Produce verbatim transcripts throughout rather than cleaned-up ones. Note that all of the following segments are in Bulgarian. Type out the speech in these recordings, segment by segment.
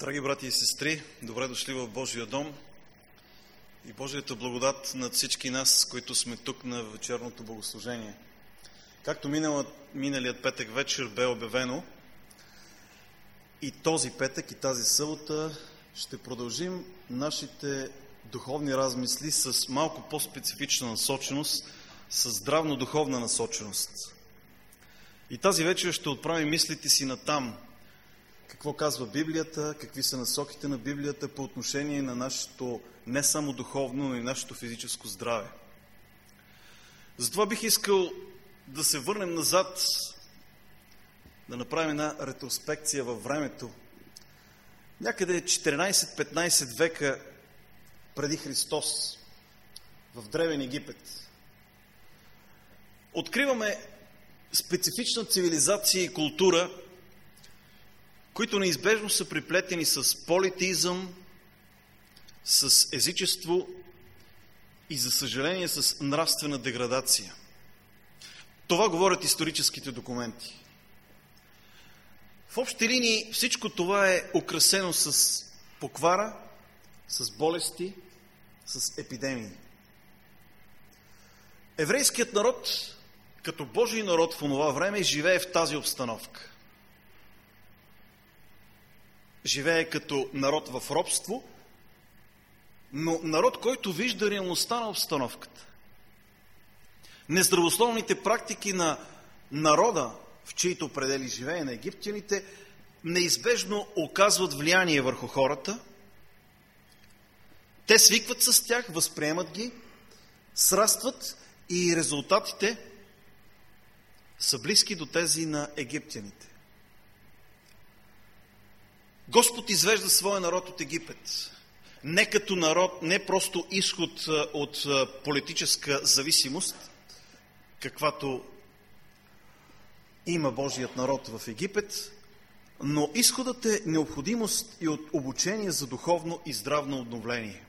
Драги брати и сестри, добре дошли в Божия дом и Божията благодат над всички нас, които сме тук на вечерното богослужение. Както минала, миналият петък вечер бе обявено, и този петък и тази събота ще продължим нашите духовни размисли с малко по-специфична насоченост, с здравно-духовна насоченост. И тази вечер ще отправим мислите си натам. Какво казва Библията, какви са насоките на Библията по отношение на нашето не само духовно, но и нашето физическо здраве. Затова бих искал да се върнем назад, да направим една ретроспекция във времето. Някъде четиринайсет-петнайсет века преди Христос, в Древен Египет, откриваме специфична цивилизация и култура, които неизбежно са приплетени с политеизъм, с езичество и, за съжаление, с нравствена деградация. Това говорят историческите документи. В общи линии всичко това е украсено с поквара, с болести, с епидемии. Еврейският народ, като Божий народ в онова време, живее в тази обстановка. Живее като народ в робство, но народ, който вижда реалността на обстановката. Нездравословните практики на народа, в чието предели живее, на египтяните, неизбежно оказват влияние върху хората. Те свикват с тях, възприемат ги, срастват и резултатите са близки до тези на египтяните. Господ извежда своя народ от Египет. Не като народ, не просто изход от политическа зависимост, каквато има Божият народ в Египет, но изходът е необходимост и от обучение за духовно и здравно обновление.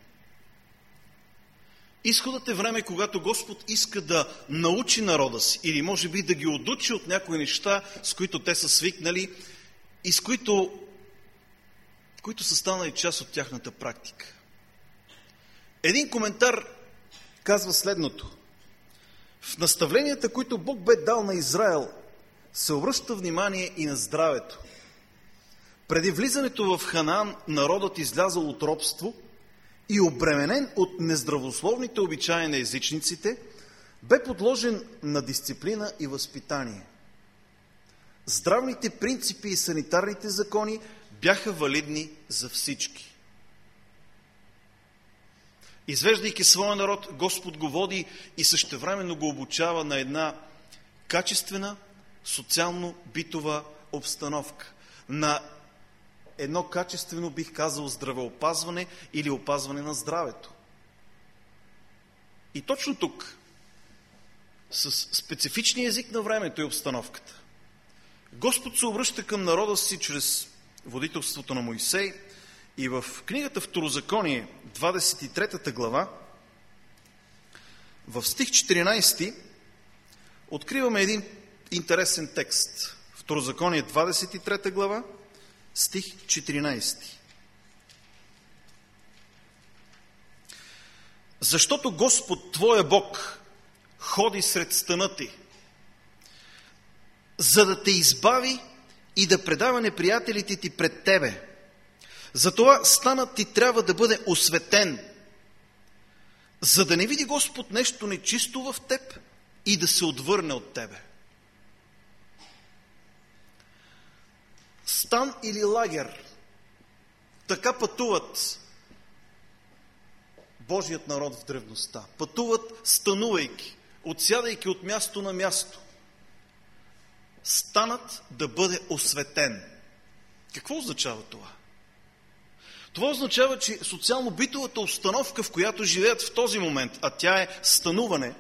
Изходът е време, когато Господ иска да научи народа си, или може би да ги отучи от някои неща, с които те са свикнали и с които които са станали част от тяхната практика. Един коментар казва следното. В наставленията, които Бог бе дал на Израел, се обръща внимание и на здравето. Преди влизането в Ханаан, народът излязъл от робство и обременен от нездравословните обичаи на езичниците, бе подложен на дисциплина и възпитание. Здравните принципи и санитарните закони бяха валидни за всички. Извеждайки своя народ, Господ го води и същевременно го обучава на една качествена, социално-битова обстановка. На едно качествено, бих казал, здравеопазване или опазване на здравето. И точно тук, с специфичния език на времето и обстановката, Господ се обръща към народа си чрез водителството на Моисей и в книгата Второзаконие, двадесет и трета глава, в стих четиринайсети, откриваме един интересен текст. Второзаконие, двадесет и трета глава, стих четиринайсети. Защото Господ, твоя Бог, ходи сред стана ти, за да те избави и да предава неприятелите ти пред тебе. Затова станът ти трябва да бъде осветен, за да не види Господ нещо нечисто в теб и да се отвърне от тебе. Стан или лагер, така пътуват Божият народ в древността. Пътуват станувайки, отсядайки от място на място. Станът да бъде осветен. Какво означава това? Това означава, че социално-битовата обстановка, в която живеят в този момент, а тя е стануване,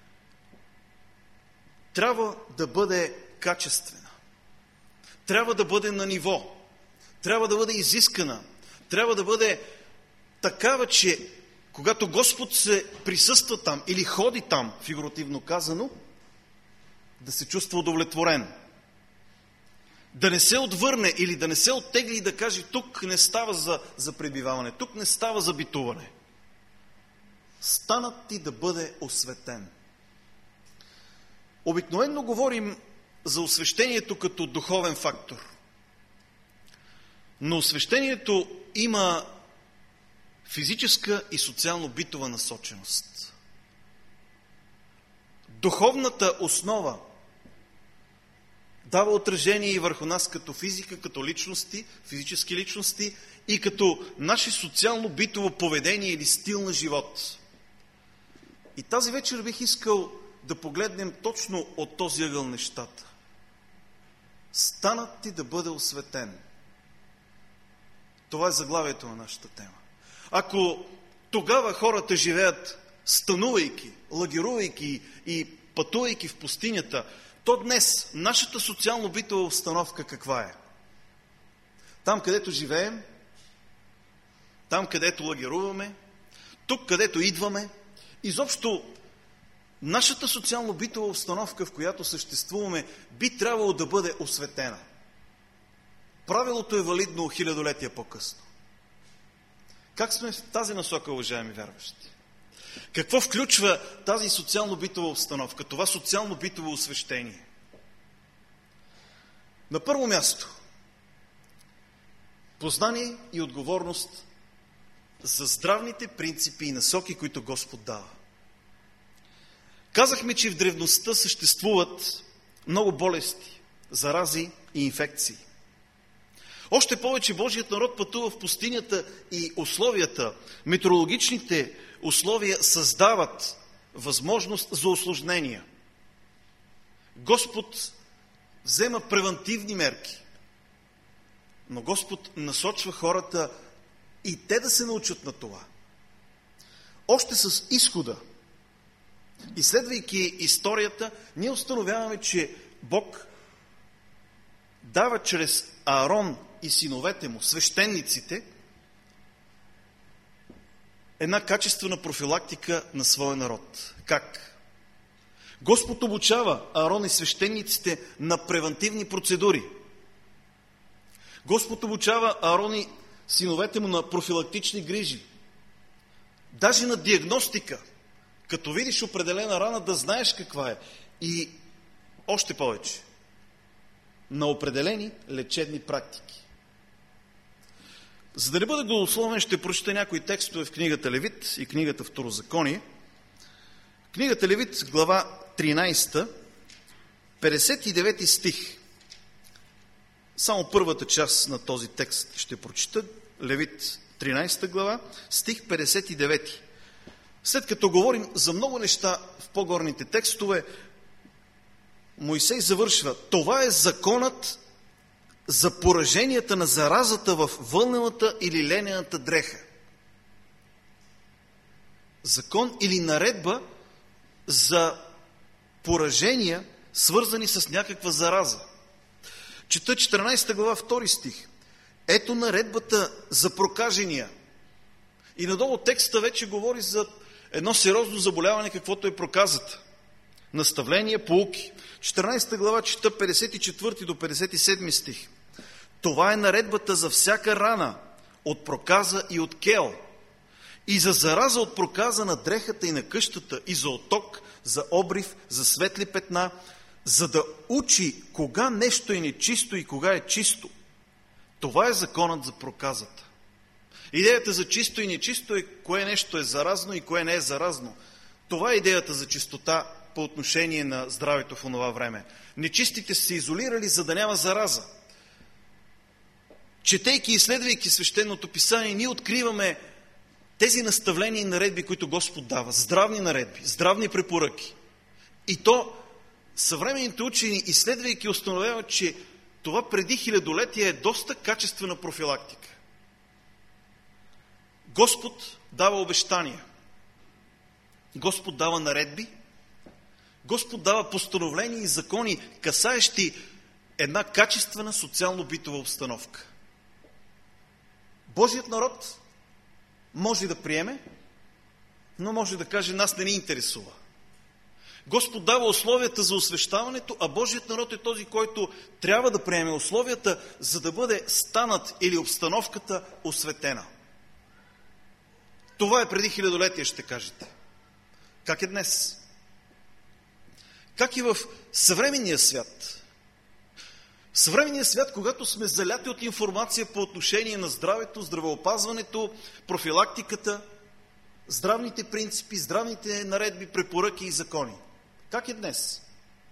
трябва да бъде качествена. Трябва да бъде на ниво. Трябва да бъде изискана. Трябва да бъде такава, че когато Господ се присъства там или ходи там, фигуративно казано, да се чувства удовлетворен. да не се отвърне или да не се оттегли и да каже: тук не става за, за пребиваване, тук не става за битуване. Станът ти да бъде осветен. Обикновено говорим за освещението като духовен фактор. Но освещението има физическа и социално-битова насоченост. Духовната основа дава отражение и върху нас като физика, като личности, физически личности и като наше социално-битово поведение или стил на живот. И тази вечер бих искал да погледнем точно от този ъгъл нещата. Станът ти да бъде осветен. Това е заглавието на нашата тема. Ако тогава хората живеят станувайки, лагерувайки и пътувайки в пустинята, то днес нашата социално-битова установка каква е? Там, където живеем, там, където лагеруваме, тук, където идваме, изобщо нашата социално-битова установка, в която съществуваме, би трябвало да бъде осветена. Правилото е валидно хилядолетия по-късно. Как сме в тази насока, уважаеми вярващи? Какво включва тази социално-битова установка, това социално-битово освещение? На първо място, познание и отговорност за здравните принципи и насоки, които Господ дава. Казахме, че в древността съществуват много болести, зарази и инфекции. Още повече Божият народ пътува в пустинята и условията, метеорологичните условия създават възможност за усложнения. Господ взема превантивни мерки, но Господ насочва хората и те да се научат на това. Още с изхода, изследвайки историята, ние установяваме, че Бог дава чрез Аарон и синовете му, свещениците, една качествена профилактика на своя народ. Как? Господ обучава Аарон и свещениците на превантивни процедури. Господ обучава Аарон и синовете му на профилактични грижи. Даже на диагностика. Като видиш определена рана, да знаеш каква е. И още повече. На определени лечебни практики. За да не бъде голословен, ще прочета някои текстове в книгата Левит и книгата Второзаконие. Книгата Левит, глава тринайсета, петдесет и девети стих. Само първата част на този текст ще прочета. Левит, тринайсета глава, стих петдесет и девети. След като говорим за много неща в по-горните текстове, Мойсей завършва: това е законът за пораженията на заразата в вълнената или ленената дреха. Закон или наредба за поражения, свързани с някаква зараза. Чета четиринайсета глава, втори стих. Ето наредбата за прокажения. И надолу текста вече говори за едно сериозно заболяване, каквото е проказата. Наставления, поуки. четиринайсета глава, чета петдесет и четвърти до петдесет и седми стих. Това е наредбата за всяка рана от проказа и от кел, и за зараза от проказа на дрехата и на къщата, и за оток, за обрив, за светли петна, за да учи кога нещо е нечисто и кога е чисто. Това е законът за проказата. Идеята за чисто и нечисто е кое нещо е заразно и кое не е заразно. Това е идеята за чистота по отношение на здравето в онова време. Нечистите са се изолирали, за да няма зараза. Четейки и изследвайки свещеното писание, ние откриваме тези наставления и наредби, които Господ дава. Здравни наредби, здравни препоръки. И то съвременните учени, изследвайки, установяват, че това преди хилядолетия е доста качествена профилактика. Господ дава обещания. Господ дава наредби. Господ дава постановления и закони, касаещи една качествена социално-битова обстановка. Божият народ може да приеме, но може да каже: нас не ни интересува. Господ дава условията за освещаването, а Божият народ е този, който трябва да приеме условията, за да бъде станът или обстановката осветена. Това е преди хилядолетия, ще кажете. Как е днес? Как и в съвременния свят? В съвременния свят, когато сме заляти от информация по отношение на здравето, здравеопазването, профилактиката, здравните принципи, здравните наредби, препоръки и закони. Как е днес?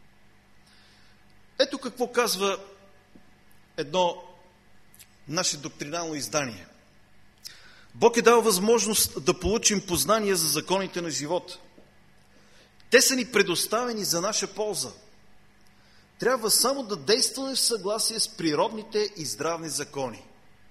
Ето какво казва едно наше доктринално издание. Бог е дал възможност да получим познания за законите на живота. Те са ни предоставени за наша полза. Трябва само да действаме в съгласие с природните и здравни закони.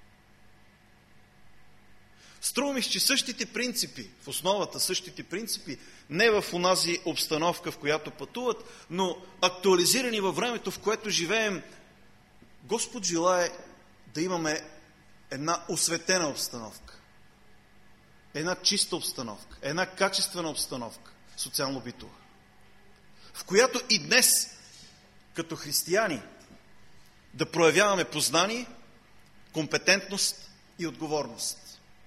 Струва ми, че същите принципи, в основата същите принципи, не в онази обстановка, в която пътуват, но актуализирани във времето, в което живеем, Господ желае да имаме една осветена обстановка, една чиста обстановка, една качествена обстановка, социално-битова, в която и днес, като християни, да проявяваме познание, компетентност и отговорност.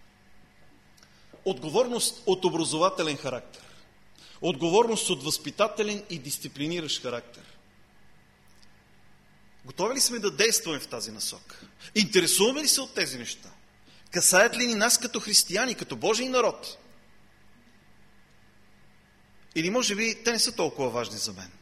Отговорност от образователен характер. Отговорност от възпитателен и дисциплиниращ характер. Готови ли сме да действаме в тази насока? Интересуваме ли се от тези неща? Касаят ли ни нас като християни, като Божий народ? Или може би те не са толкова важни за мен?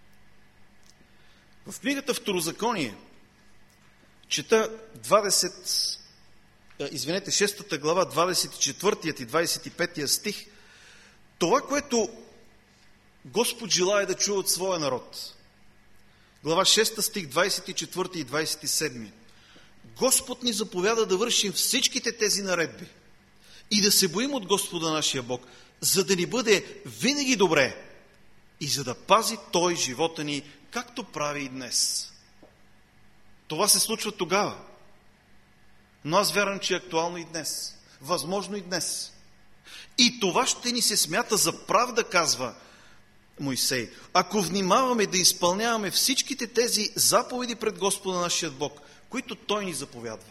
В книгата Второзаконие чета двадесет, извинете, шестата глава, двадесет и четвърти и двадесет и пети стих. Това, което Господ желае да чуе от своя народ. Глава шеста, стих двадесет и четвърти и двадесет и седми. Господ ни заповяда да вършим всичките тези наредби и да се боим от Господа нашия Бог, за да ни бъде винаги добре и за да пази Той живота ни, както прави и днес. Това се случва тогава. Но аз вярвам, че е актуално и днес. Възможно и днес. И това ще ни се смята за правда, казва Мойсей, ако внимаваме да изпълняваме всичките тези заповеди пред Господа нашия Бог, които Той ни заповядва.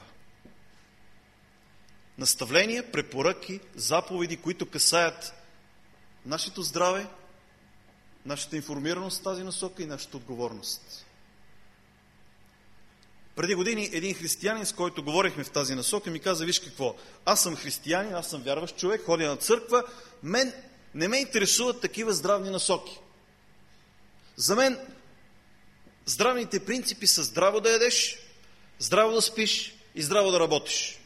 Наставления, препоръки, заповеди, които касаят нашето здраве, нашата информираност в тази насока и нашата отговорност. Преди години един християнин, с който говорихме в тази насока, ми каза, виж какво, аз съм християнин, аз съм вярващ човек, ходя на църква, мен не ме интересуват такива здравни насоки. За мен здравните принципи са здраво да ядеш, здраво да спиш и здраво да работиш.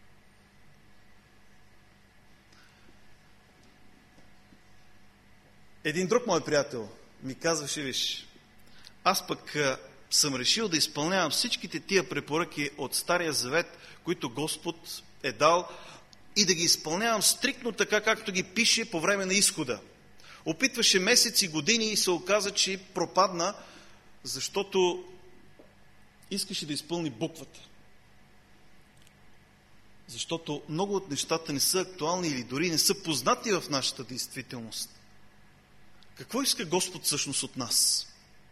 Един друг мой приятел ми казваше, виж, аз пък съм решил да изпълнявам всичките тия препоръки от Стария Завет, които Господ е дал, и да ги изпълнявам стриктно така, както ги пише по време на изхода. Опитваше месеци, години и се оказа, че пропадна, защото искаше да изпълни буквата. Защото много от нещата не са актуални или дори не са познати в нашата действителност. Какво иска Господ всъщност от нас?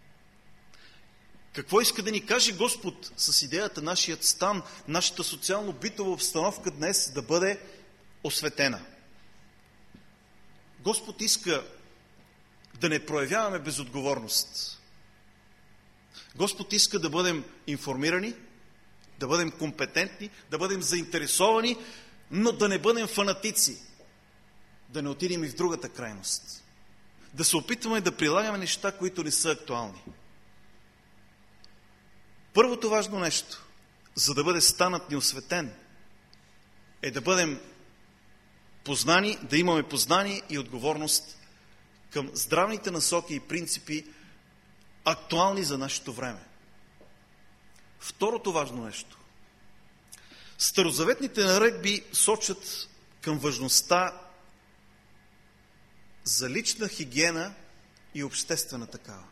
Какво иска да ни каже Господ с идеята нашият стан, нашата социално-битова обстановка днес да бъде осветена? Господ иска да не проявяваме безотговорност. Господ иска да бъдем информирани, да бъдем компетентни, да бъдем заинтересовани, но да не бъдем фанатици, да не отидем и в другата крайност. Да се опитваме да прилагаме неща, които не са актуални. Първото важно нещо, за да бъде станът ни осветен, е да бъдем познани, да имаме познание и отговорност към здравните насоки и принципи, актуални за нашето време. Второто важно нещо. Старозаветните наредби сочат към важността за лична хигиена и обществена такава.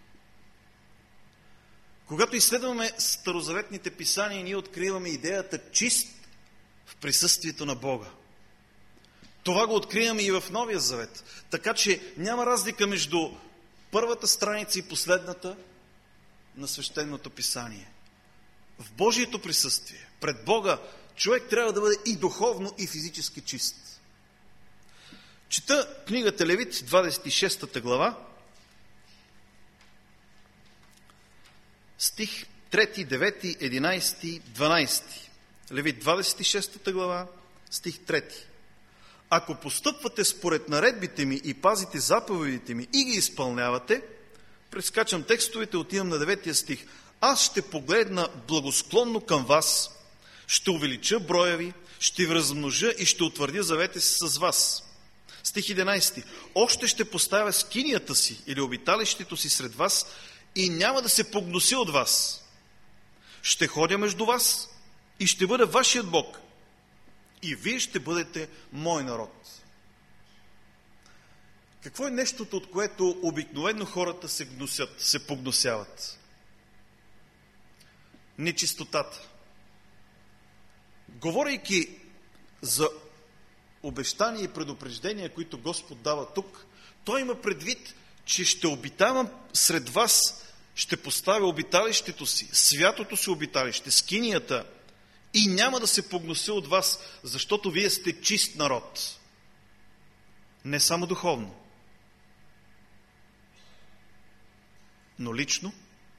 Когато изследваме старозаветните писания, ние откриваме идеята чист в присъствието на Бога. Това го откриваме и в Новия Завет. Така че няма разлика между първата страница и последната на Свещеното писание. В Божието присъствие, пред Бога, човек трябва да бъде и духовно, и физически чист. Чета книгата Левит, двадесет и шеста глава, стих трети, девети, единадесети, дванадесети. Левит, двадесет и шеста глава, стих трети. Ако постъпвате според наредбите ми и пазите заповедите ми и ги изпълнявате, прескачам текстовете, отивам на деветия стих. Аз ще погледна благосклонно към вас, ще увелича броя ви, ще ви размножа и ще утвърдя завета си с вас. Стих единадесети. Още ще поставя скинията си или обиталището си сред вас и няма да се погноси от вас. Ще ходя между вас и ще бъда вашият Бог. И вие ще бъдете мой народ. Какво е нещото, от което обикновено хората се гносят, се погносяват? Нечистотата. Говорейки за обещания и предупреждения, които Господ дава тук, Той има предвид, че ще обитавам сред вас, ще поставя обиталището си, святото си обиталище, скинията, и няма да се погнося от вас, защото вие сте чист народ. Не само духовно, но лично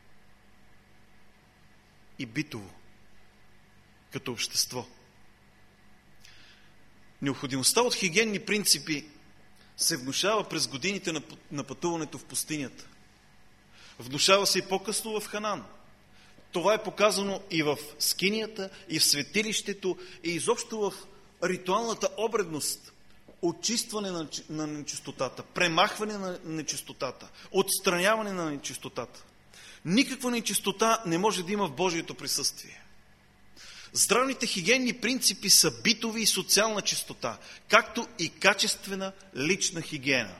и битово, като общество. Необходимостта от хигиенни принципи се внушава през годините на пътуването в пустинята. Внушава се и по-късно в Ханан. Това е показано и в скинията, и в светилището, и изобщо в ритуалната обредност. Очистване на, на нечистотата, премахване на нечистотата, отстраняване на нечистотата. Никаква нечистота не може да има в Божието присъствие. Здравните хигиенни принципи са битови и социална чистота, както и качествена лична хигиена.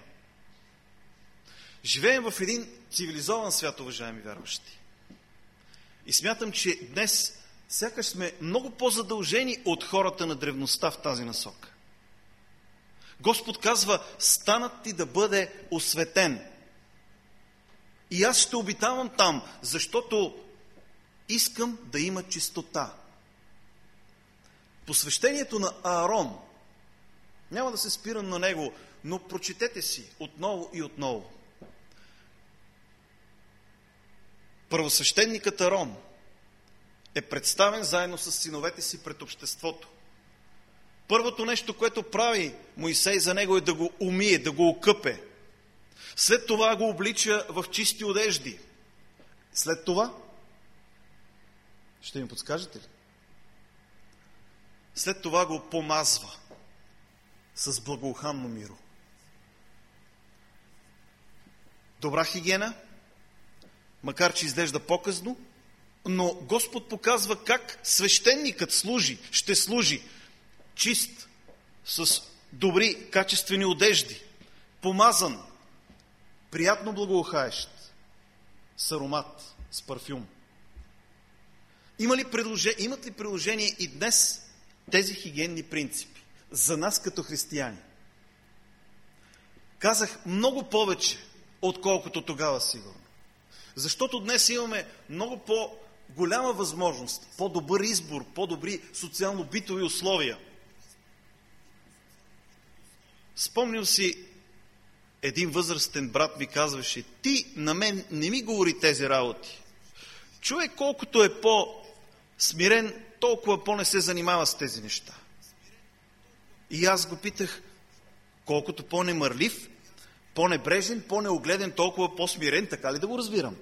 Живеем в един цивилизован свят, уважаеми вярващи. И смятам, че днес сякаш сме много по-задължени от хората на древността в тази насока. Господ казва, станът ти да бъде осветен. И аз ще обитавам там, защото искам да има чистота. Посвещението на Аарон, няма да се спирам на него, но прочетете си отново и отново. Първосвещеникът Аарон е представен заедно с синовете си пред обществото. Първото нещо, което прави Моисей за него, е да го умие, да го окъпе. След това го облича в чисти одежди. След това, ще ми подскажете ли? След това го помазва с благоуханно миро. Добра хигиена, макар че изглежда показно, но Господ показва как свещеникът служи, ще служи чист, с добри, качествени одежди, помазан, приятно благоухаещ, с аромат, с парфюм. Има ли приложение, имат ли приложение и днес тези хигиенни принципи за нас като християни? Казах много повече, отколкото тогава сигурно. Защото днес имаме много по-голяма възможност, по-добър избор, по-добри социално-битови условия. Спомням си, един възрастен брат ми казваше, ти на мен не ми говори тези работи. Човек колкото е по-смирен, толкова по-не се занимава с тези неща. И аз го питах, колкото по-немърлив, по-небрежен, по-неогледен, толкова по-смирен, така ли да го разбирам?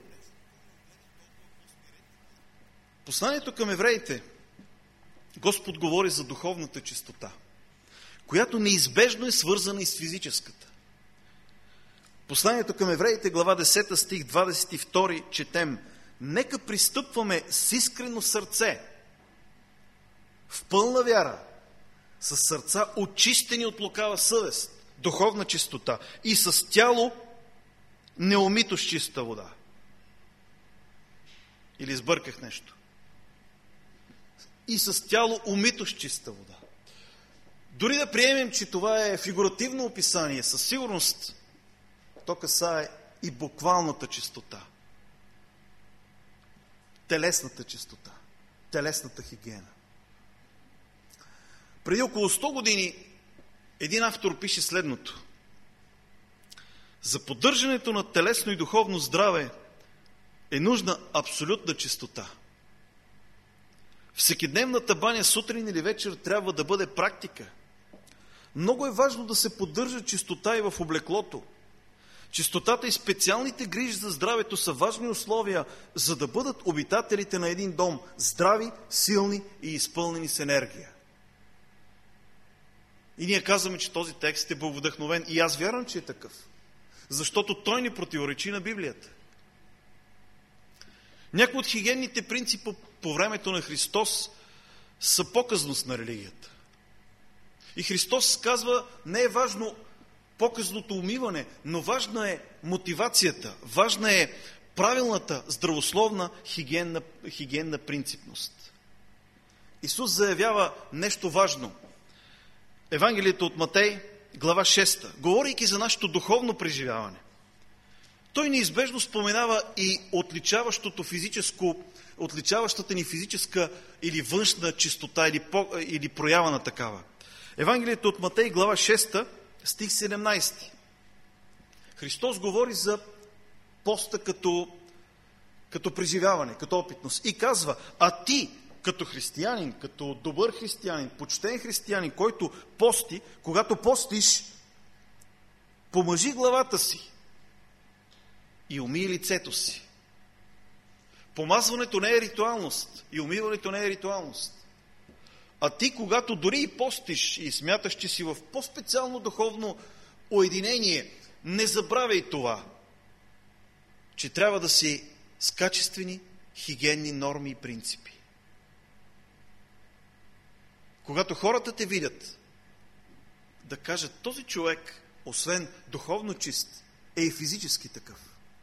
Посланието към евреите, Господ говори за духовната чистота, която неизбежно е свързана и с физическата. Посланието към евреите, глава десета, стих двадесет и втори, четем: нека пристъпваме с искрено сърце, в пълна вяра, с сърца очистени от лукава съвест, духовна чистота, и с тяло неумито с чиста вода. Или сбърках нещо? И с тяло умито с чиста вода. Дори да приемем, че това е фигуративно описание, със сигурност то касае и буквалната чистота. Телесната чистота. Телесната хигиена. Преди около сто години един автор пише следното. За поддържането на телесно и духовно здраве е нужна абсолютна чистота. Всекидневната баня сутрин или вечер трябва да бъде практика. Много е важно да се поддържа чистота и в облеклото. Чистотата и специалните грижи за здравето са важни условия, за да бъдат обитателите на един дом здрави, силни и изпълнени с енергия. И ние казваме, че този текст е благовдъхновен и аз вярвам, че е такъв. Защото той не противоречи на Библията. Някои от хигиенните принципи по времето на Христос са показност на религията. И Христос казва, не е важно показното умиване, но важна е мотивацията, важна е правилната, здравословна хигиенна, хигиенна принципност. Исус заявява нещо важно. Евангелието от Матей, глава шеста, говорейки за нашето духовно преживяване. Той неизбежно споменава и отличаващото физическо, отличаващата ни физическа или външна чистота, или, по, или проява на такава. Евангелието от Матей, глава шеста, стих седемнайсети. Христос говори за поста като, като преживяване, като опитност. И казва, а ти, като християнин, като добър християнин, почтен християнин, който пости, когато постиш, помажи главата си и умий лицето си. Помазването не е ритуалност и умиването не е ритуалност. А ти, когато дори и постиш и смяташ, че си в по-специално духовно уединение, не забравяй това, че трябва да си с качествени хигиенни норми и принципи. Когато хората те видят, да кажат, този човек, освен духовно чист, е и физически такъв.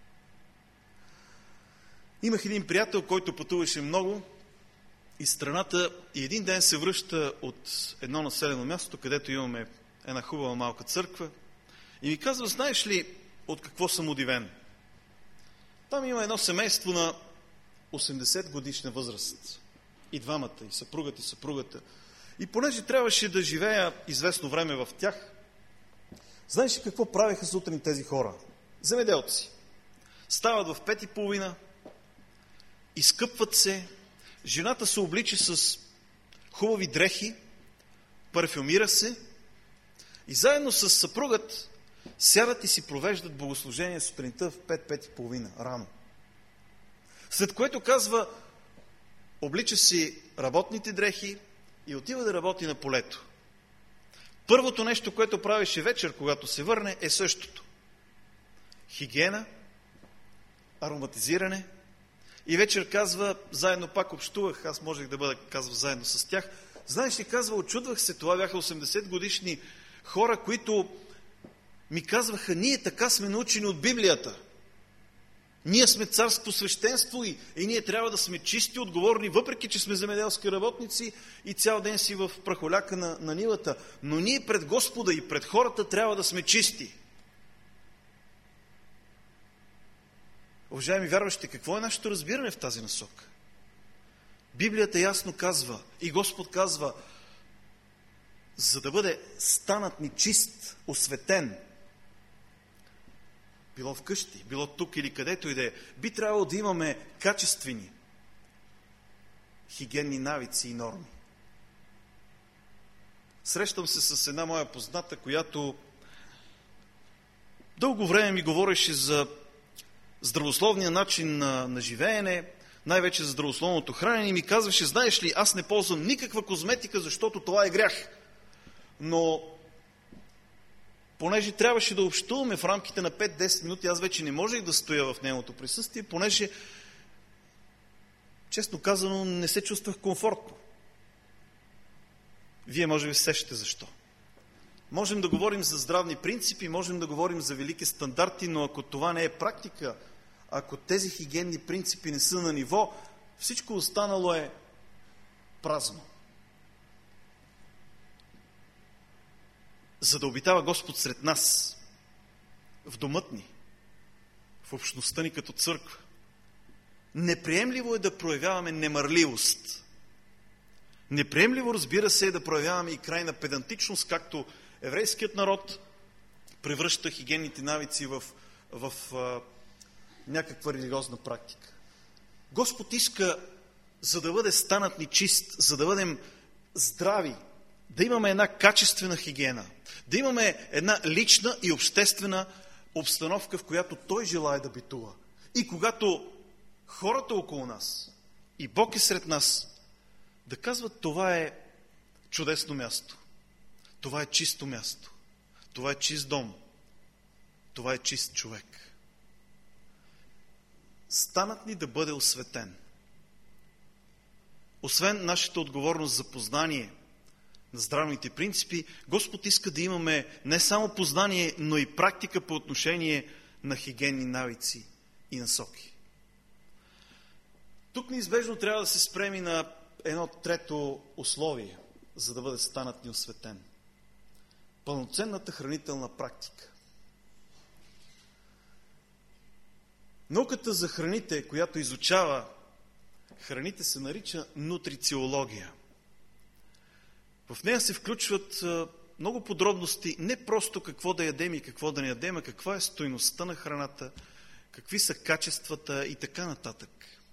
Имах един приятел, който пътуваше много из страната и един ден се връща от едно населено място, където имаме една хубава малка църква и ми казва, знаеш ли от какво съм удивен? Там има едно семейство на осемдесет годишна възраст. И двамата, и съпругата, и съпругата. И понеже трябваше да живея известно време в тях, знаеш ли какво правеха сутрин тези хора? Земеделци. Стават в пет и половина, изкъпват се, жената се облича с хубави дрехи, парфюмира се и заедно с съпругът сядат и си провеждат богослужение сутринта в пет, пет и половина, рано. След което казва, облича си работните дрехи и отива да работи на полето. Първото нещо, което правеше вечер, когато се върне, е същото. Хигиена, ароматизиране. И вечер казва, заедно пак общувах, аз можех да бъда, казва, заедно с тях. Знаеш ли, казва, очудвах се, това бяха осемдесет годишни хора, които ми казваха, ние така сме научени от Библията. Ние сме царство свещенство и, и ние трябва да сме чисти, отговорни, въпреки че сме земеделски работници и цял ден си в прахоляка на, на нивата. Но ние пред Господа и пред хората трябва да сме чисти. Уважаеми вярващи, какво е нашето разбиране в тази насока? Библията ясно казва и Господ казва, за да бъде станът ни чист, осветен, било вкъщи, било тук или където и да е, би трябвало да имаме качествени хигиенни навици и норми. Срещам се с една моя позната, която дълго време ми говореше за здравословния начин на, на живеене, най-вече за здравословното хранене и ми казваше, знаеш ли, аз не ползвам никаква козметика, защото това е грях. Но понеже трябваше да общуваме в рамките на пет-десет минути, аз вече не можех да стоя в нейното присъствие, понеже, честно казано, не се чувствах комфортно. Вие може би се сещате защо. Можем да говорим за здравни принципи, можем да говорим за велики стандарти, но ако това не е практика, ако тези хигиенни принципи не са на ниво, всичко останало е празно. За да обитава Господ сред нас, в домът ни, в общността ни като църква. Неприемливо е да проявяваме немърливост. Неприемливо, разбира се, е да проявяваме и крайна педантичност, както еврейският народ превръща хигиенните навици в, в а, някаква религиозна практика. Господ иска, за да бъде станът ни чист, за да бъдем здрави, да имаме една качествена хигиена, да имаме една лична и обществена обстановка, в която Той желае да битува. И когато хората около нас и Бог е сред нас, да казват: това е чудесно място, това е чисто място, това е чист дом, това е чист човек. Станът ни да бъде осветен. Освен нашата отговорност за познание на здравните принципи, Господ иска да имаме не само познание, но и практика по отношение на хигиенни навици и насоки. Тук неизбежно трябва да се спрем и на едно трето условие, за да бъде станът ни осветен. Пълноценната хранителна практика. Науката за храните, която изучава храните, се нарича нутрициология. В нея се включват много подробности, не просто какво да ядем и какво да не ядем, а каква е стойността на храната, какви са качествата и така нататък.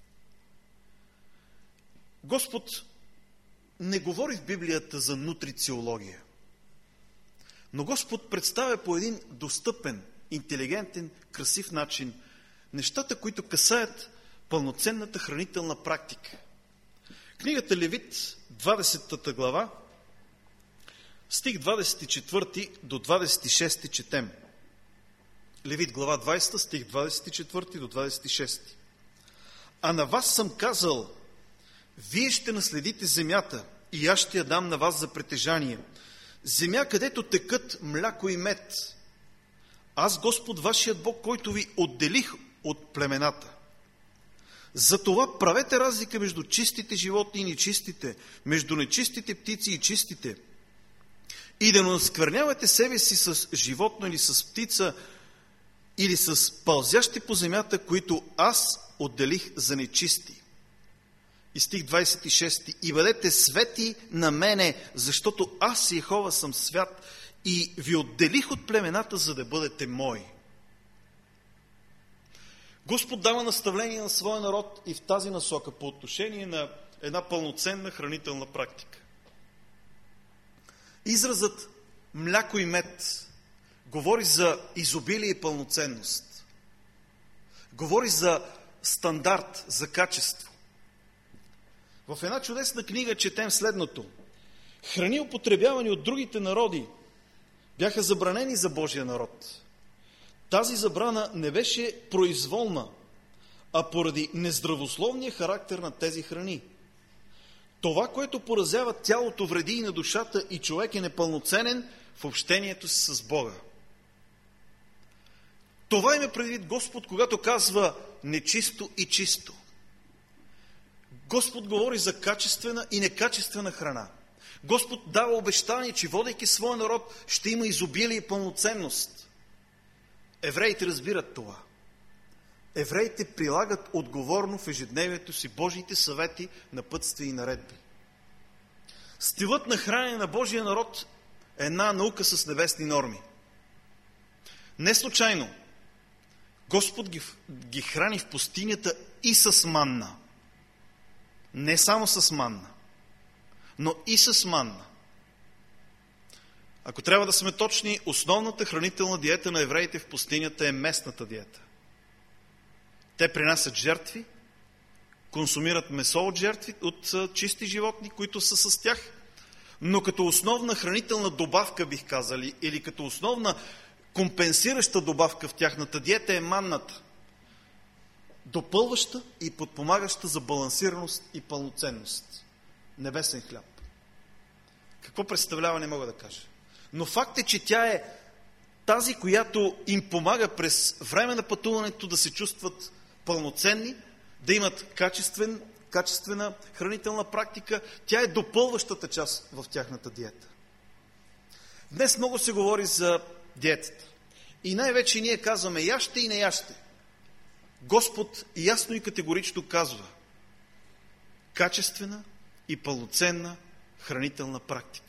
Господ не говори в Библията за нутрициология, но Господ представя по един достъпен, интелигентен, красив начин нещата, които касаят пълноценната хранителна практика. Книгата Левит, двадесета глава, стих двадесет и четвърти до двадесет и шести четем. Левит глава двадесета, стих двадесет и четвърти до двадесет и шести. А на вас съм казал: вие ще наследите земята и аз ще я дам на вас за притежание. Земя, където текат мляко и мед. Аз, Господ, вашият Бог, който ви отделих от племената. Затова правете разлика между чистите животни и нечистите, между нечистите птици и чистите. И да не осквернявате себе си с животно или с птица, или с пълзящи по земята, които аз отделих за нечисти. И стих двадесет и шести. И бъдете свети на мене, защото аз, Йехова, съм свят и ви отделих от племената, за да бъдете мои. Господ дава наставление на своя народ и в тази насока по отношение на една пълноценна хранителна практика. Изразът мляко и мед говори за изобилие и пълноценност. Говори за стандарт, за качество. В една чудесна книга четем следното. Храни, употребявани от другите народи, бяха забранени за Божия народ. Тази забрана не беше произволна, а поради нездравословния характер на тези храни. Това, което поразява тялото, вреди и на душата, и човек е непълноценен в общението си с Бога. Това има предвид Господ, когато казва нечисто и чисто. Господ говори за качествена и некачествена храна. Господ дава обещание, че водейки своя народ ще има изобилие и пълноценност. Евреите разбират това. Евреите прилагат отговорно в ежедневието си Божиите съвети, напътствия и наредби. Стилът на хранене на Божия народ е една наука с небесни норми. Не случайно Господ ги, ги храни в пустинята и с манна. Не само с манна, но и с манна. Ако трябва да сме точни, основната хранителна диета на евреите в пустинята е местната диета. Те принасят жертви, консумират месо от жертви, от чисти животни, които са с тях, но като основна хранителна добавка, бих казали, или като основна компенсираща добавка в тяхната диета е манната, допълваща и подпомагаща за балансираност и пълноценност. Небесен хляб. Какво представлява, не мога да кажа. Но факт е, че тя е тази, която им помага през време на пътуването да се чувстват пълноценни, да имат качествен, качествена хранителна практика. Тя е допълващата част в тяхната диета. Днес много се говори за диетата. И най-вече ние казваме яще и не яще. Господ ясно и категорично казва: качествена и пълноценна хранителна практика.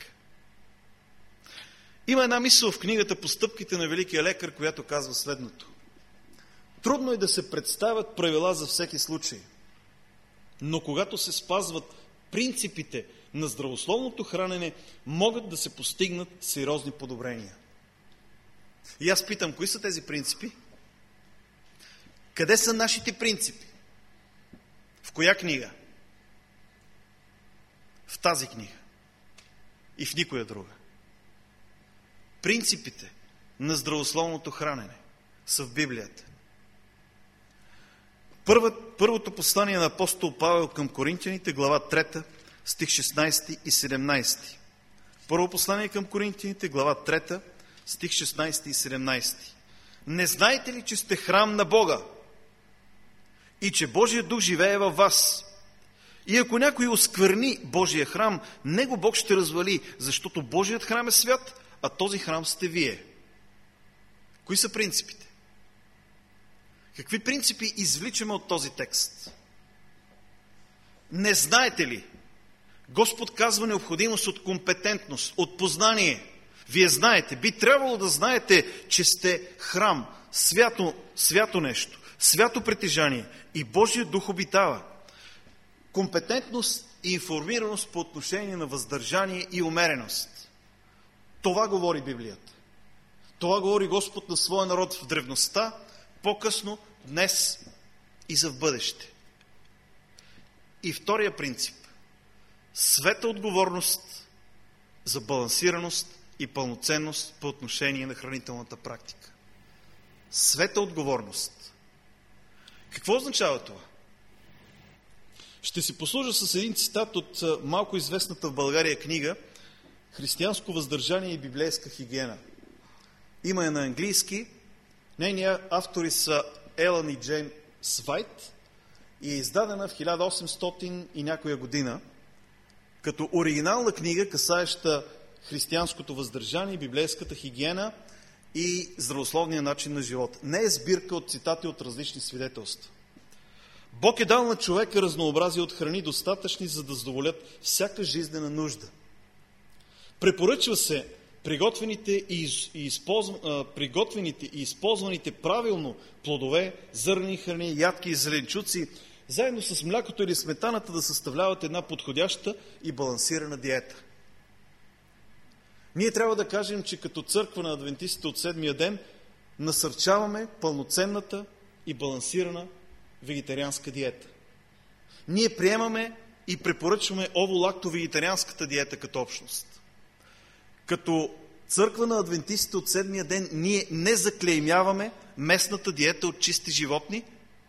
Има една мисъл в книгата "Постъпките на великия лекар", която казва следното: трудно е да се представят правила за всеки случай, но когато се спазват принципите на здравословното хранене, могат да се постигнат сериозни подобрения. И аз питам, кои са тези принципи? Къде са нашите принципи? В коя книга? В тази книга. И в никоя друга. Принципите на здравословното хранене са в Библията. Първо, първото послание на апостол Павел към Коринтияните, глава трета, стих шестнайсети и седемнайсети. Първо послание към Коринтияните, глава трета, стих шестнайсети и седемнайсети. Не знаете ли, че сте храм на Бога и че Божия дух живее във вас? И ако някой оскверни Божия храм, него Бог ще развали, защото Божият храм е свят, а този храм сте вие. Кои са принципите? Какви принципи извличаме от този текст? Не знаете ли? Господ казва необходимост от компетентност, от познание. Вие знаете, би трябвало да знаете, че сте храм, свято, свято нещо, свято притежание и Божия дух обитава. Компетентност и информираност по отношение на въздържание и умереност. Това говори Библията. Това говори Господ на своя народ в древността, по-късно, днес и за в бъдеще. И втория принцип. Света отговорност за балансираност и пълноценност по отношение на хранителната практика. Света отговорност. Какво означава това? Ще си послужа с един цитат от малко известната в България книга "Християнско въздържание и библейска хигиена". Има я на английски. Нейният автори са Елън и Джеймс Вайт и е издадена в хиляда осемстотин и някоя година, като оригинална книга, касаеща християнското въздържание, библейската хигиена и здравословния начин на живот. Не е сбирка от цитати от различни свидетелства. Бог е дал на човека разнообразие от храни, достатъчни, за да задоволят всяка жизнена нужда. Препоръчва се приготвените и, използв... приготвените и използваните правилно плодове, зърнени храни, ядки и зеленчуци, заедно с млякото или сметаната да съставляват една подходяща и балансирана диета. Ние трябва да кажем, че като църква на адвентистите от седмия ден насърчаваме пълноценната и балансирана вегетарианска диета. Ние приемаме и препоръчваме ово-лакто-вегетарианската диета като общност. Като църква на адвентистите от седмия ден ние не заклеймяваме местната диета от чисти животни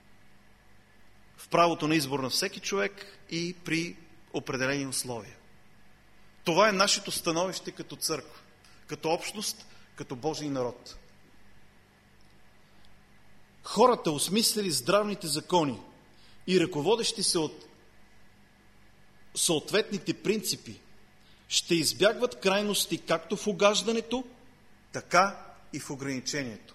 в правото на избор на всеки човек и при определени условия. Това е нашето становище като църква, като общност, като Божий народ. Хората, осмислили здравните закони и ръководещи се от съответните принципи, ще избягват крайности както в угаждането, така и в ограничението.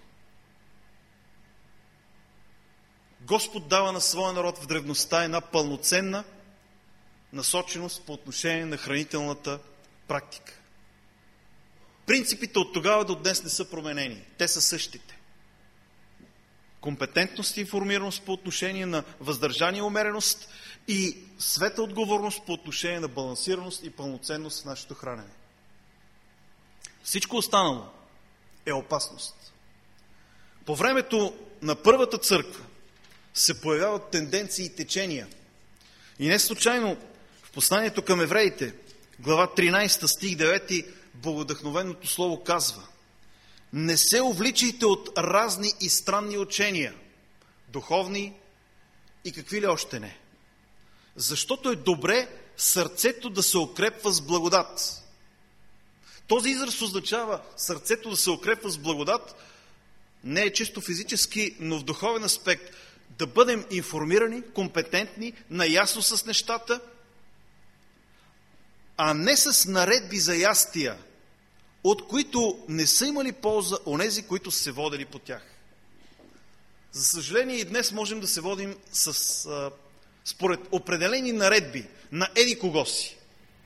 Господ дава на своя народ в древността една пълноценна насоченост по отношение на хранителната практика. Принципите от тогава до днес не са променени. Те са същите. Компетентност и информираност по отношение на въздържание и умереност и света отговорност по отношение на балансираност и пълноценност в нашето хранене. Всичко останало е опасност. По времето на първата църква се появяват тенденции и течения. И не случайно в посланието към евреите, глава тринайсета, стих девети, богодъхновеното слово казва: не се увличайте от разни и странни учения, духовни и какви ли още не. Защото е добре сърцето да се укрепва с благодат. Този израз означава сърцето да се укрепва с благодат, не е чисто физически, но в духовен аспект. Да бъдем информирани, компетентни, наясно с нещата, а не с наредби за ястия, от които не са имали полза онези, които са се водили по тях. За съжаление и днес можем да се водим с, а, според определени наредби на еди кого си.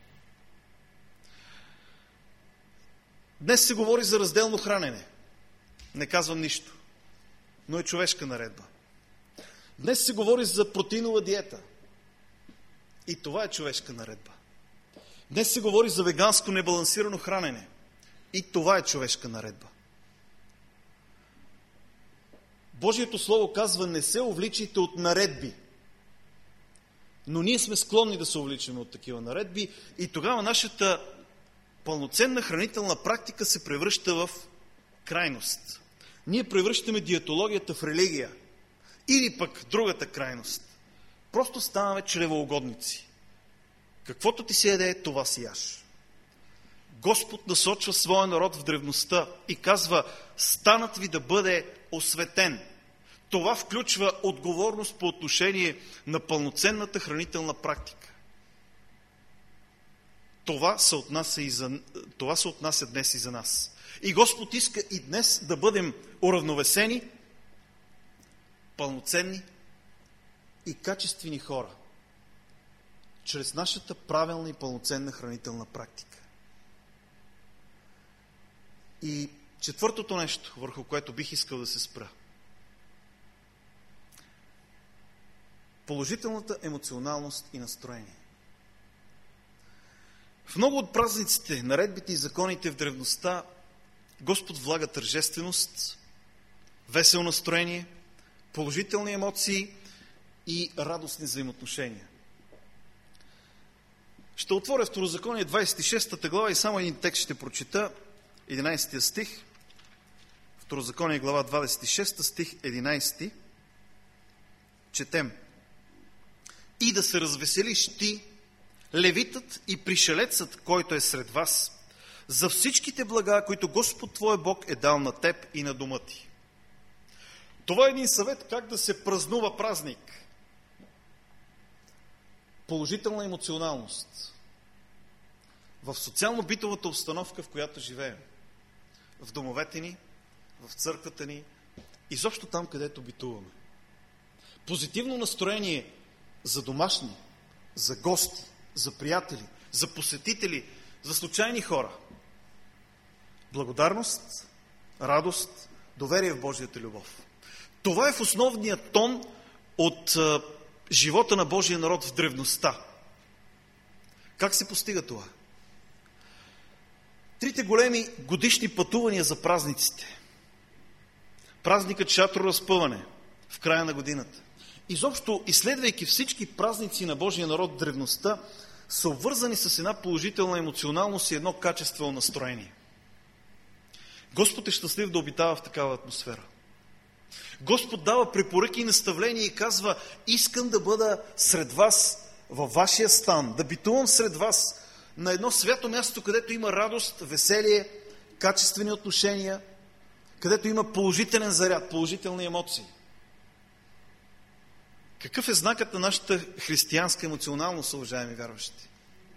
Днес се говори за разделно хранене. Не казвам нищо, но е човешка наредба. Днес се говори за протеинова диета. И това е човешка наредба. Днес се говори за веганско небалансирано хранене. И това е човешка наредба. Божието Слово казва: не се увличайте от наредби. Но ние сме склонни да се увличаме от такива наредби и тогава нашата пълноценна хранителна практика се превръща в крайност. Ние превръщаме диетологията в религия. Или пък другата крайност. Просто ставаме чревоугодници. Каквото ти се яде, това си яш. Господ насочва своя народ в древността и казва: станът ви да бъде осветен. Това включва отговорност по отношение на пълноценната хранителна практика. Това се отнася, и за, това се отнася днес и за нас. И Господ иска и днес да бъдем уравновесени, пълноценни и качествени хора, чрез нашата правилна и пълноценна хранителна практика. И четвъртото нещо, върху което бих искал да се спра. Положителната емоционалност и настроение. В много от празниците, наредбите и законите в древността Господ влага тържественост, весело настроение, положителни емоции и радостни взаимоотношения. Ще отворя Второзаконие двадесет и шеста глава и само един текст ще прочита, единадесети стих. Второзаконие глава двадесет и шеста, стих единадесети. Четем: и да се развеселиш ти, левитът и пришелецът, който е сред вас, за всичките блага, които Господ твой Бог е дал на теб и на дома ти. Това е един съвет как да се празнува празник. Положителна емоционалност в социално-битовата обстановка, в която живеем. В домовете ни, в църквата ни, изобщо там, където битуваме. Позитивно настроение за домашни, за гости, за приятели, за посетители, за случайни хора. Благодарност, радост, доверие в Божията любов. Това е в основния тон от а, живота на Божия народ в древността. Как се постига това? Трите големи годишни пътувания за празниците. Празникът Шатро разпъване в края на годината. Изобщо, изследвайки всички празници на Божия народ в древността, са обвързани с една положителна емоционалност и едно качествено настроение. Господ е щастлив да обитава в такава атмосфера. Господ дава препоръки и наставления и казва: искам да бъда сред вас във вашия стан, да битувам сред вас на едно свято място, където има радост, веселие, качествени отношения, където има положителен заряд, положителни емоции. Какъв е знакът на нашата християнска емоционалност, уважаеми вярващи?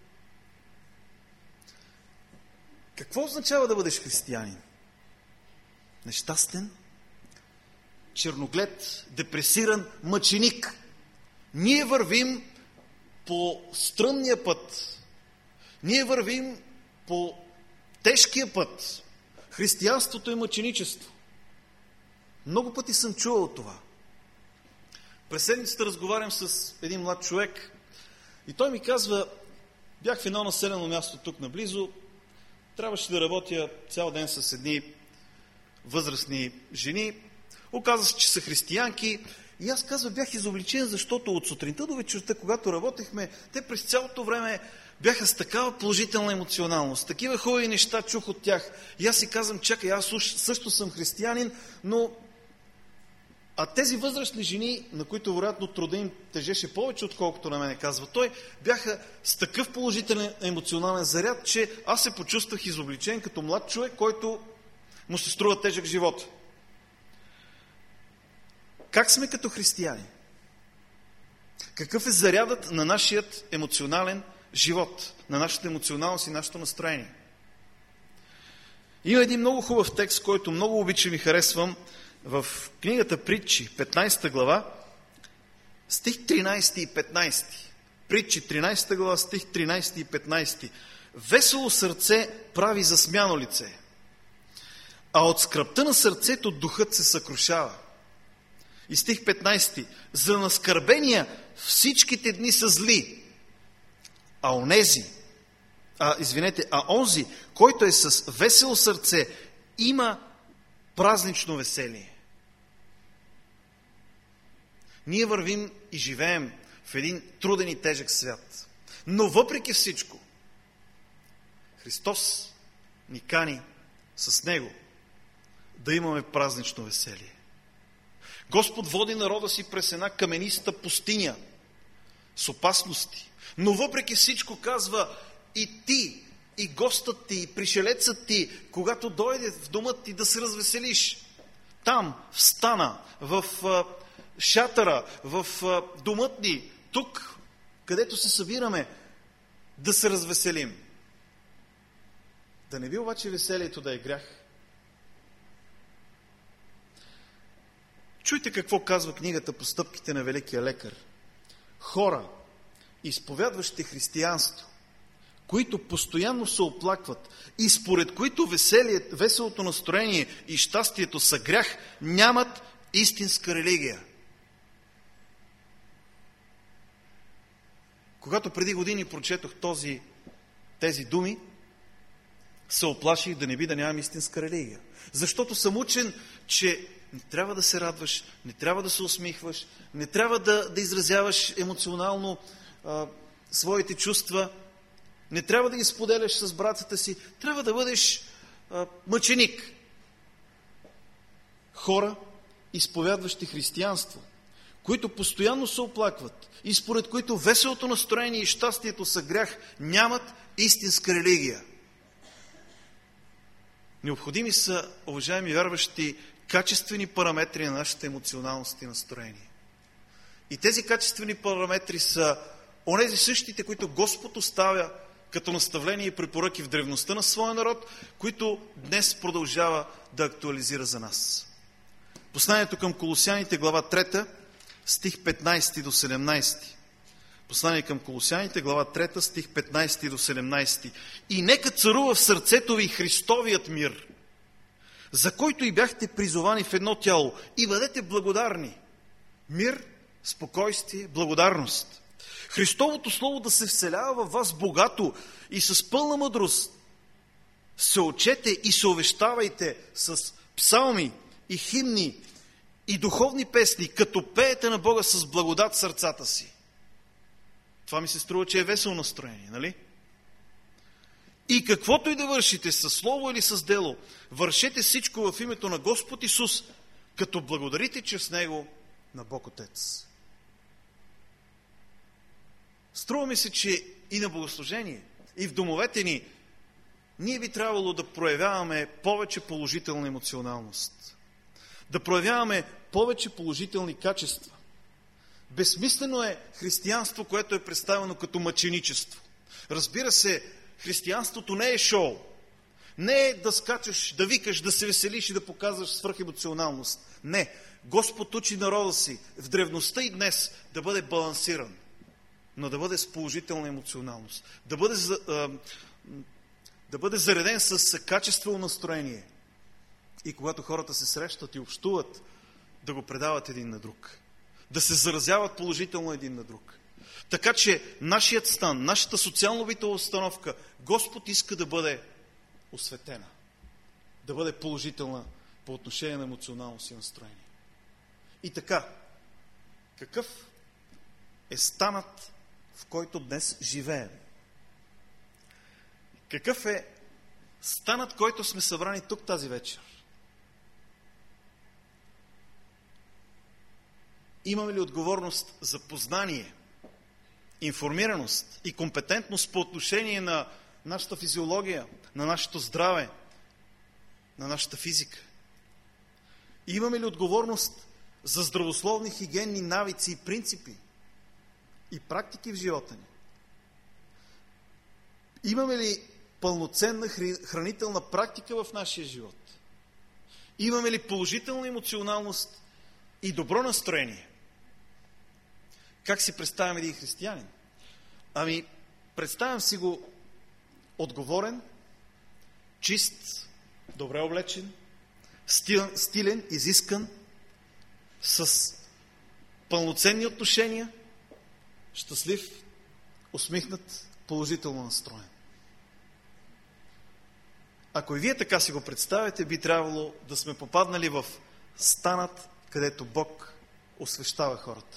Какво означава да бъдеш християнин? Нещастен, черноглед, депресиран, мъченик. Ние вървим по стръмния път. Ние вървим по тежкия път. Християнството е мъченичество. Много пъти съм чувал това. През седмицата разговарям с един млад човек и той ми казва: бях в едно населено място тук наблизо, трябваше да работя цял ден с едни възрастни жени, оказа се, че са християнки и аз казва, бях изобличен, защото от сутринта до вечерта, когато работехме, те през цялото време бяха с такава положителна емоционалност, такива хубави неща чух от тях. И аз си казвам: чакай, аз също съм християнин, но а тези възрастни жени, на които вероятно труда им тежеше повече, отколкото на мене, казва той, бяха с такъв положителен емоционален заряд, че аз се почувствах изобличен като млад човек, който му се струва тежък живот. Как сме като християни? Какъв е зарядът на нашият емоционален живот, на нашата емоционалност и нашето настроение? Има един много хубав текст, който много обичам и харесвам, в книгата Притчи, петнайсета глава, стих тринайсети и петнайсети. Притчи, тринайсета глава, стих тринайсети и петнайсети. Весело сърце прави засмяно лице, а от скръбта на сърцето духът се съкрушава. И стих петнайсети. За наскърбения всичките дни са зли, а онези, а, извинете, а онзи, който е с весело сърце, има празнично веселие. Ние вървим и живеем в един труден и тежък свят. Но въпреки всичко, Христос ни кани с Него да имаме празнично веселие. Господ води народа си през една камениста пустиня с опасности. Но въпреки всичко казва: и ти, и гостът ти, и пришелецът ти, когато дойде в дома ти, да се развеселиш. Там, в стана, в а, шатъра, в а, домът ни, тук, където се събираме, да се развеселим. Да не би обаче веселието да е грях. Чуйте какво казва книгата Постъпките на великия лекар. Хора, изповядващи християнство, които постоянно се оплакват и според които веселие, веселото настроение и щастието са грях, нямат истинска религия. Когато преди години прочетох този, тези думи, се оплаших да не би да нямам истинска религия. Защото съм учен, че не трябва да се радваш, не трябва да се усмихваш, не трябва да, да изразяваш емоционално а, своите чувства, не трябва да ги споделяш с братята си, трябва да бъдеш а, мъченик. Хора, изповядващи християнство, които постоянно се оплакват и според които веселото настроение и щастието са грях, нямат истинска религия. Необходими са, уважаеми вярващи, качествени параметри на нашата емоционалност и настроение. И тези качествени параметри са онези същите, които Господ оставя като наставления и препоръки в древността на своя народ, които днес продължава да актуализира за нас. Посланието към Колосяните, глава трета, стих петнайсети до седемнайсети. Послание към Колосяните, глава трета, стих петнайсети до седемнайсети. И нека царува в сърцето ви Христовият мир, за който и бяхте призовани в едно тяло, и бъдете благодарни. Мир, спокойствие, благодарност. Христовото Слово да се вселява във вас богато и с пълна мъдрост. Се учете и се увещавайте с псалми и химни и духовни песни, като пеете на Бога с благодат в сърцата си. Това ми се струва, че е весело настроение, нали? И каквото и да вършите, със слово или с дело, вършете всичко в името на Господ Исус, като благодарите чрез Него на Бог Отец. Струва ми се, че и на богослужение, и в домовете ни, ние би трябвало да проявяваме повече положителна емоционалност. Да проявяваме повече положителни качества. Безсмислено е християнство, което е представено като мъченичество. Разбира се, християнството не е шоу. Не е да скачаш, да викаш, да се веселиш и да показваш свръхемоционалност. Не. Господ учи народа си в древността и днес да бъде балансиран, но да бъде с положителна емоционалност. Да бъде, да бъде зареден с качествено настроение. И когато хората се срещат и общуват, да го предават един на друг. Да се заразяват положително един на друг. Така че нашият стан, нашата социално-битова установка, Господ иска да бъде осветена. Да бъде положителна по отношение на емоционалност и настроение. И така, какъв е станът, в който днес живеем? Какъв е станът, който сме събрани тук тази вечер? Имаме ли отговорност за познание, информираност и компетентност по отношение на нашата физиология, на нашето здраве, на нашата физика? И имаме ли отговорност за здравословни хигиенни навици и принципи и практики в живота ни? Имаме ли пълноценна хранителна практика в нашия живот? Имаме ли положителна емоционалност и добро настроение? Как си представяме един християнин? Ами, представям си го отговорен, чист, добре облечен, стилен, изискан, с пълноценни отношения, щастлив, усмихнат, положително настроен. Ако и вие така си го представяте, би трябвало да сме попаднали в станът, където Бог освещава хората.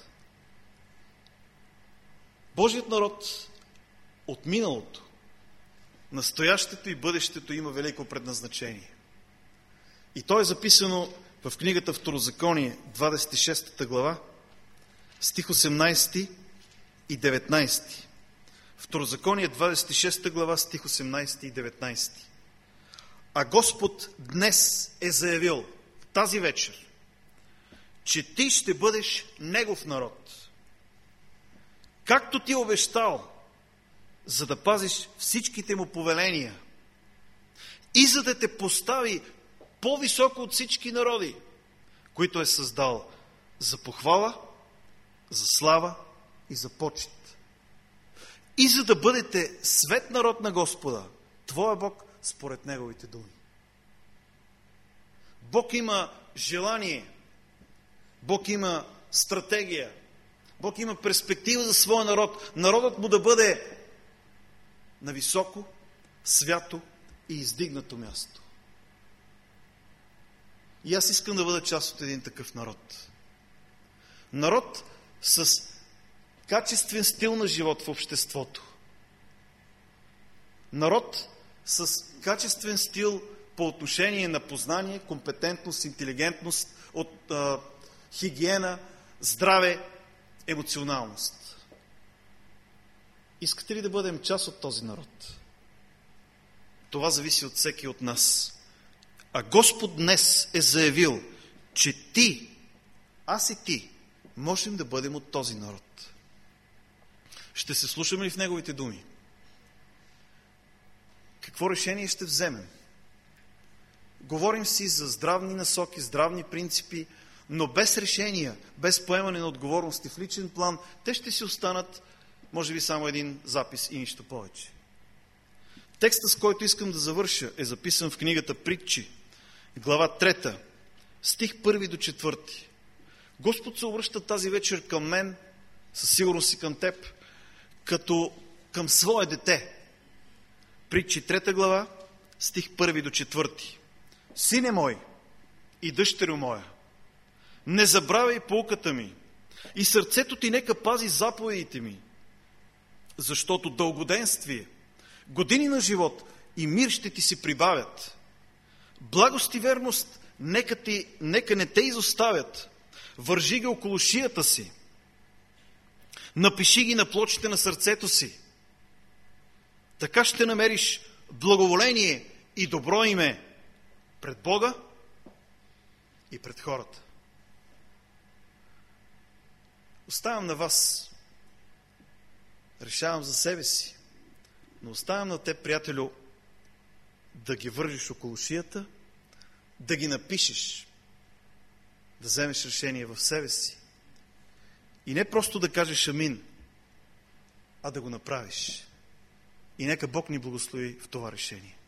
Божият народ от миналото, настоящето и бъдещето има велико предназначение. И то е записано в книгата Второзаконие, двадесет и шеста глава, стих осемнадесети и деветнадесети. Второзаконие, двадесет и шеста глава, стих осемнадесети и деветнадесети. А Господ днес е заявил тази вечер, че ти ще бъдеш Негов народ, както ти обещал, за да пазиш всичките му повеления и за да те постави по-високо от всички народи, които е създал за похвала, за слава и за почит. И за да бъдете свет народ на Господа, твоя Бог, според Неговите думи. Бог има желание, Бог има стратегия, Бог има перспектива за своя народ. Народът му да бъде на високо, свято и издигнато място. И аз искам да бъда част от един такъв народ. Народ с качествен стил на живот в обществото. Народ с качествен стил по отношение на познание, компетентност, интелигентност, от а, хигиена, здраве, емоционалност. Искате ли да бъдем част от този народ? Това зависи от всеки от нас. А Господ днес е заявил, че ти, аз и ти, можем да бъдем от този народ. Ще се слушаме ли в Неговите думи? Какво решение ще вземем? Говорим си за здравни насоки, здравни принципи, но без решения, без поемане на отговорности в личен план, те ще си останат, може би, само един запис и нищо повече. Текстът, с който искам да завърша, е записан в книгата Притчи, глава трета, стих първи до четвърти. Господ се обръща тази вечер към мен, със сигурност и към теб, като към свое дете. Притчи трета глава, стих първи до четвърти. Сине мой и дъщерю моя, не забравяй поуката ми и сърцето ти нека пази заповедите ми, защото дългоденствие, години на живот и мир ще ти се прибавят. Благост и верност нека, ти, нека не те изоставят. Вържи ги около шията си. Напиши ги на плочите на сърцето си. Така ще намериш благоволение и добро име пред Бога и пред хората. Оставям на вас. Решавам за себе си. Но оставям на теб, приятелю, да ги вържиш около шията, да ги напишеш, да вземеш решение в себе си. И не просто да кажеш амин, а да го направиш. И нека Бог ни благослови в това решение.